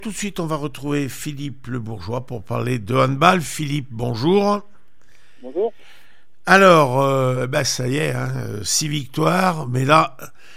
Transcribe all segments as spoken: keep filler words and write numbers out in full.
Tout de suite, on va retrouver Philippe Le Bourgeois pour parler de handball. Philippe, bonjour. Bonjour. Alors, euh, ben ça y est, hein, euh, six victoires, mais là,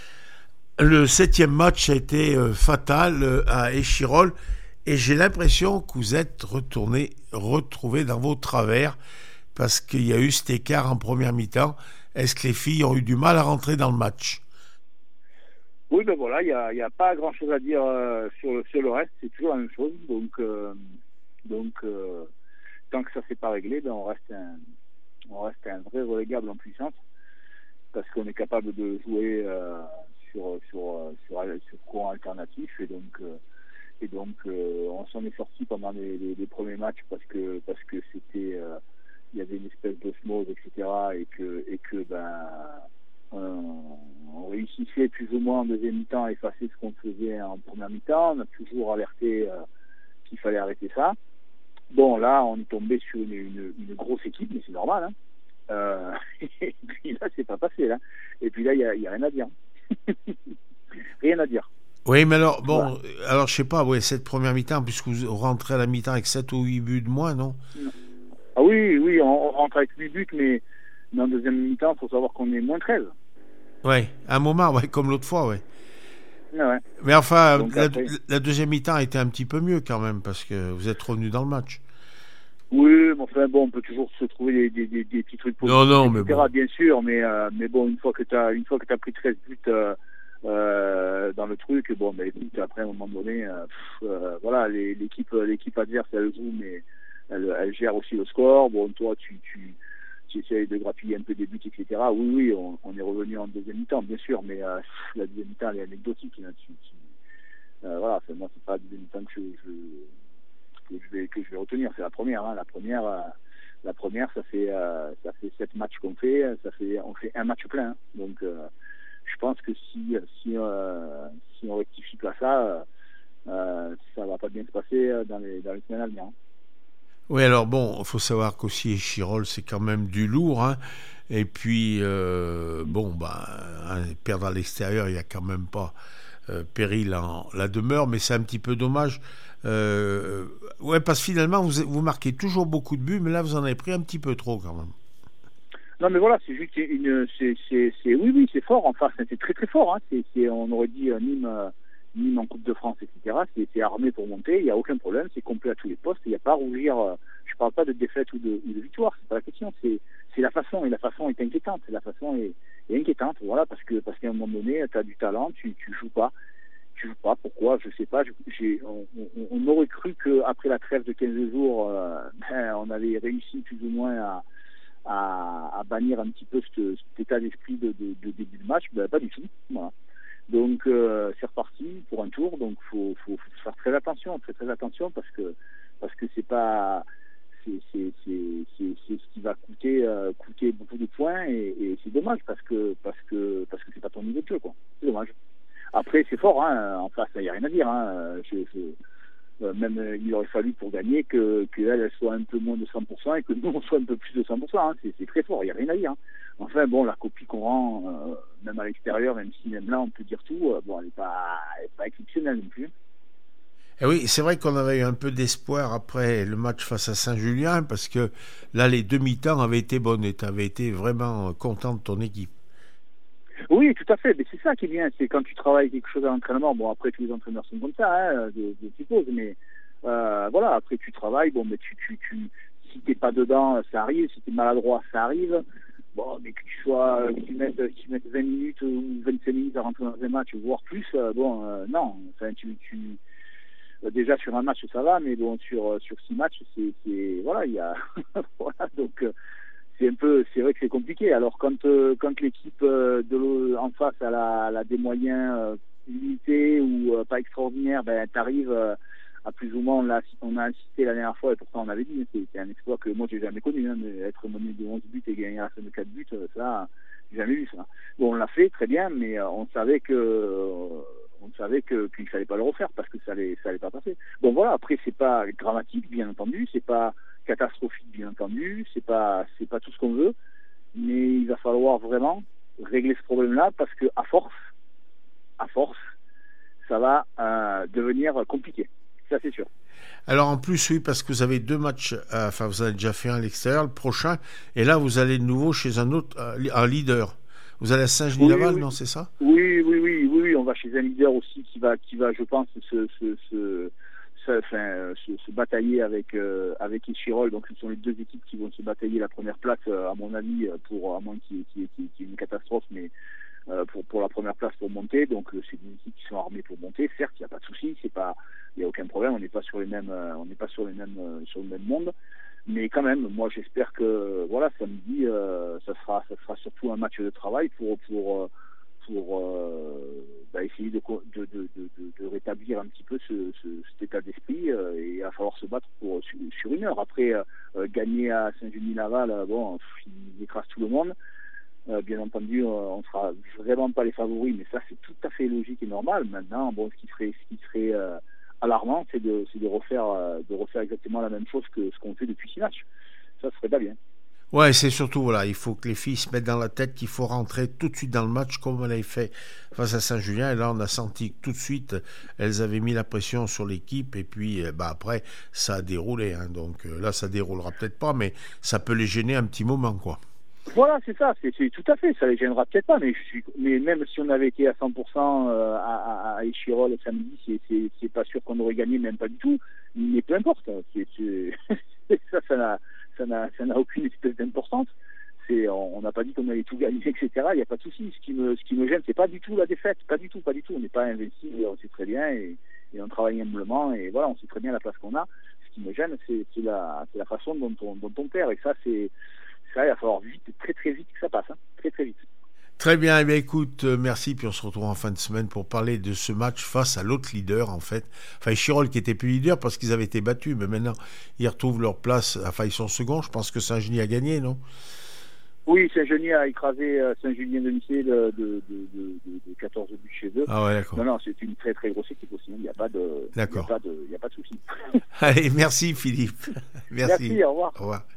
le septième match a été euh, fatal euh, à Échirolles, et j'ai l'impression que vous êtes retourné, retrouvé dans vos travers, parce qu'il y a eu cet écart en première mi-temps. Est-ce que les filles ont eu du mal à rentrer dans le match? Oui, ben voilà, il n'y a, y a pas grand-chose à dire euh, sur, le, sur le reste, c'est toujours la même chose. Donc, euh, donc euh, tant que ça ne s'est pas réglé, ben on reste un, on reste un vrai relégable en puissance, parce qu'on est capable de jouer euh, sur, sur, sur, sur courant alternatif, et donc, euh, et donc euh, on s'en est sorti pendant les, les, les premiers matchs parce que parce que c'était, euh, il y avait une espèce d'osmose, et cetera, et que et que ben on, on réussissait plus ou moins en deuxième mi-temps à effacer ce qu'on faisait en première mi-temps. On a toujours alerté euh, qu'il fallait arrêter ça. Bon, là, on est tombé sur une, une, une grosse équipe, mais c'est normal. Hein. Euh, et puis là, c'est pas passé. Là. Et puis là, il n'y a, y a rien à dire. Rien à dire. Oui, mais alors, Voilà. bon, alors je sais pas, ouais, cette première mi-temps, puisque vous rentrez à la mi-temps avec sept ou huit buts de moins, non? Ah oui, oui, on, on rentre avec huit buts, mais, mais en deuxième mi-temps, il faut savoir qu'on est moins treize. Ouais, à un moment, ouais, comme l'autre fois, ouais. Ah ouais. Mais enfin, Donc la, après... la deuxième mi-temps a été un petit peu mieux quand même, parce que vous êtes revenu dans le match. Oui, mais enfin bon, on peut toujours se trouver des, des, des, des petits trucs Non, positifs, non, mais et cetera. bon. Bien sûr, mais euh, mais bon, une fois que t'as une fois que t'as pris treize buts euh, euh, dans le truc, bon, ben écoute, après à un moment donné, euh, pff, euh, voilà, les, l'équipe l'équipe adverse elle joue, mais elle, elle gère aussi le score. Bon, toi, tu tu tu essayes de grappiller un peu des buts, et cetera. Oui, oui, on, on est revenu en deuxième mi-temps, bien sûr, mais euh, la deuxième mi-temps elle est anecdotique là. Tu, tu, euh, voilà, c'est, moi c'est pas la deuxième mi-temps que je, je que je vais que je vais retenir, c'est la première. Hein. La première, euh, la première, ça fait euh, ça fait sept matchs qu'on fait, ça fait on fait un match plein. Hein. Donc, euh, je pense que si si euh, si on rectifie pas ça, euh, ça va pas bien se passer dans les dans les semaines à venir. Hein. Oui, alors bon, il faut savoir qu'aussi Échirolles, c'est quand même du lourd, hein. Et puis, euh, bon, bah, hein, perdre à l'extérieur, il n'y a quand même pas euh, péril en la demeure, mais c'est un petit peu dommage. Euh, ouais, parce que finalement, vous, vous marquez toujours beaucoup de buts, mais là, vous en avez pris un petit peu trop quand même. Non, mais voilà, c'est juste une, c'est, c'est, c'est, oui, oui, c'est fort. Enfin, c'est très, très fort. Hein. C'est, c'est, on aurait dit euh, Nîmes, euh, Nîmes en Coupe de France, et cetera. C'est, c'est armé pour monter. Il n'y a aucun problème. C'est complet à tous les postes. Il n'y a pas à rougir. Euh, je parle pas de défaite ou de, ou de victoire. C'est pas la question. C'est, c'est la façon. Et la façon est inquiétante. La façon est, est inquiétante. Voilà, parce que, parce qu'à un moment donné, tu as du talent, tu, tu joues pas. Tu joues pas. Pourquoi? Je sais pas. J'ai, on, on, on aurait cru qu'après la trêve de quinze jours, euh, ben, on avait réussi plus ou moins à À, à bannir un petit peu cet, cet état d'esprit de, de, de début de match, ben, pas du tout. Voilà. Donc euh, c'est reparti pour un tour, donc faut, faut, faut faire très attention, très très attention parce que parce que c'est pas c'est, c'est, c'est, c'est, c'est ce qui va coûter euh, coûter beaucoup de points et, et c'est dommage parce que parce que parce que c'est pas ton niveau de jeu quoi. C'est dommage. Après c'est fort hein, en face il n'y a rien à dire hein. Je, je, Euh, même euh, il aurait fallu pour gagner que qu'elle elle soit un peu moins de cent pour cent et que nous on soit un peu plus de cent pour cent. Hein. C'est, c'est très fort, il n'y a rien à dire. Hein. Enfin bon, la copie qu'on rend, euh, même à l'extérieur, même si même là on peut dire tout, euh, bon elle n'est pas, elle est pas exceptionnelle non plus. Et oui, c'est vrai qu'on avait eu un peu d'espoir après le match face à Saint-Julien, parce que là, les demi-temps avaient été bonnes et tu avais été vraiment content de ton équipe. Oui, tout à fait. Mais c'est ça qui est bien, c'est quand tu travailles quelque chose à l'entraînement. Bon, après tous les entraîneurs sont comme ça, hein, je, je suppose, mais euh, voilà, après tu travailles, bon, mais tu, tu, tu, si t'es pas dedans, ça arrive. Si t'es maladroit, ça arrive. Bon, mais que tu sois, que tu mettes, que tu mettes vingt minutes ou vingt-cinq minutes à rentrer dans un match, voire plus, euh, bon, euh, non. Enfin, tu, tu, euh, déjà sur un match ça va, mais bon, sur sur six matchs, c'est, c'est voilà, il y a, voilà, donc. Euh, c'est un peu, c'est vrai que c'est compliqué. Alors quand euh, quand l'équipe euh, de l'eau en face a, la, a des moyens euh, limités ou euh, pas extraordinaires, ben t'arrives euh, à plus ou moins on a, on a insisté la dernière fois et pourtant on avait dit, hein, c'est, c'est un exploit que moi j'ai jamais connu, hein, mais être mené de onze buts et gagner à la fin de quatre buts, ça j'ai jamais vu ça. Bon on l'a fait très bien, mais euh, on savait que euh, on savait que qu'il fallait pas le refaire parce que ça allait ça allait pas passer. Bon voilà, après c'est pas dramatique bien entendu, c'est pas catastrophique bien entendu, c'est pas c'est pas tout ce qu'on veut, mais il va falloir vraiment régler ce problème-là parce que à force, à force, ça va euh, devenir compliqué. Ça Alors en plus, oui, parce que vous avez deux matchs, euh, enfin vous avez déjà fait un à l'extérieur, le prochain, et là vous allez de nouveau chez un autre, euh, un leader. Vous allez à Saint-Genis-Laval, Oui, oui. non, c'est ça? Oui, oui, oui, oui, oui, on va chez un leader aussi qui va, qui va, je pense, se, se, se, se, enfin, se, se batailler avec, euh, avec Échirol. Donc, ce sont les deux équipes qui vont se batailler la première place, euh, à mon avis, pour, à moins qu'il y ait, qu'il y ait, qu'il y ait une catastrophe, mais euh, pour, pour la première place pour monter. Donc, euh, c'est des équipes qui sont armées pour monter. Certes, il n'y a pas de souci, c'est pas, il n'y a aucun problème. On n'est pas sur les mêmes, euh, on n'est pas sur les mêmes, euh, sur le même monde. Mais quand même, moi, j'espère que, voilà, samedi, euh, ça sera, ça sera surtout un match de travail pour, pour, euh, pour euh, bah, essayer de, de, de, de, de rétablir un petit peu ce, ce, cet état d'esprit, euh, et il va falloir se battre pour, sur, sur une heure. Après, euh, gagner à Saint-Genis-Laval, euh, bon, ils écrasent tout le monde. Euh, bien entendu, euh, on ne sera vraiment pas les favoris, mais ça, c'est tout à fait logique et normal. Maintenant, bon, ce qui serait, ce qui serait euh, alarmant, c'est de, c'est de refaire, euh, de refaire exactement la même chose que ce qu'on fait depuis six matchs. Ça serait pas bien. Ouais, c'est surtout, voilà, il faut que les filles se mettent dans la tête qu'il faut rentrer tout de suite dans le match comme on l'avait fait face à Saint-Julien. Et là, on a senti que tout de suite, elles avaient mis la pression sur l'équipe. Et puis, bah, après, ça a déroulé. Hein. Donc euh, là, ça déroulera peut-être pas, mais ça peut les gêner un petit moment, quoi. Voilà, c'est ça, c'est, c'est tout à fait, ça les gênera peut-être pas, mais je suis, mais même si on avait été à cent pour cent euh, à, à Échirol le samedi, c'est, c'est, c'est pas sûr qu'on aurait gagné, même pas du tout, mais peu importe, c'est, c'est, ça, ça n'a, ça n'a, ça n'a aucune espèce d'importance. C'est, on n'a pas dit qu'on allait tout gagner, et cetera. Il n'y a pas de souci. Ce qui me, ce qui me gêne, c'est pas du tout la défaite, pas du tout, pas du tout. On n'est pas invincible, on sait très bien, et, et on travaille humblement, et voilà, on sait très bien la place qu'on a. Ce qui me gêne, c'est, c'est la, c'est la façon dont on, dont on perd, et ça, c'est ça, il va falloir vite, très très vite que ça passe, hein. Très très vite. Très bien, eh bien écoute, euh, merci, puis on se retrouve en fin de semaine pour parler de ce match face à l'autre leader en fait. Enfin, Échirol qui était plus leader parce qu'ils avaient été battus, mais maintenant ils retrouvent leur place, enfin ils sont seconds, je pense que Saint-Genis a gagné, non? Oui, Saint-Genis a écrasé Saint-Julien de Missé de, de, de, de, de quatorze buts chez eux. Ah ouais, d'accord. Non, non, c'est une très très grosse équipe aussi, il n'y a pas de, d'accord. Il n'y a pas de, il n'y a pas de souci. Allez, merci Philippe. Merci. Merci, au revoir. Au revoir.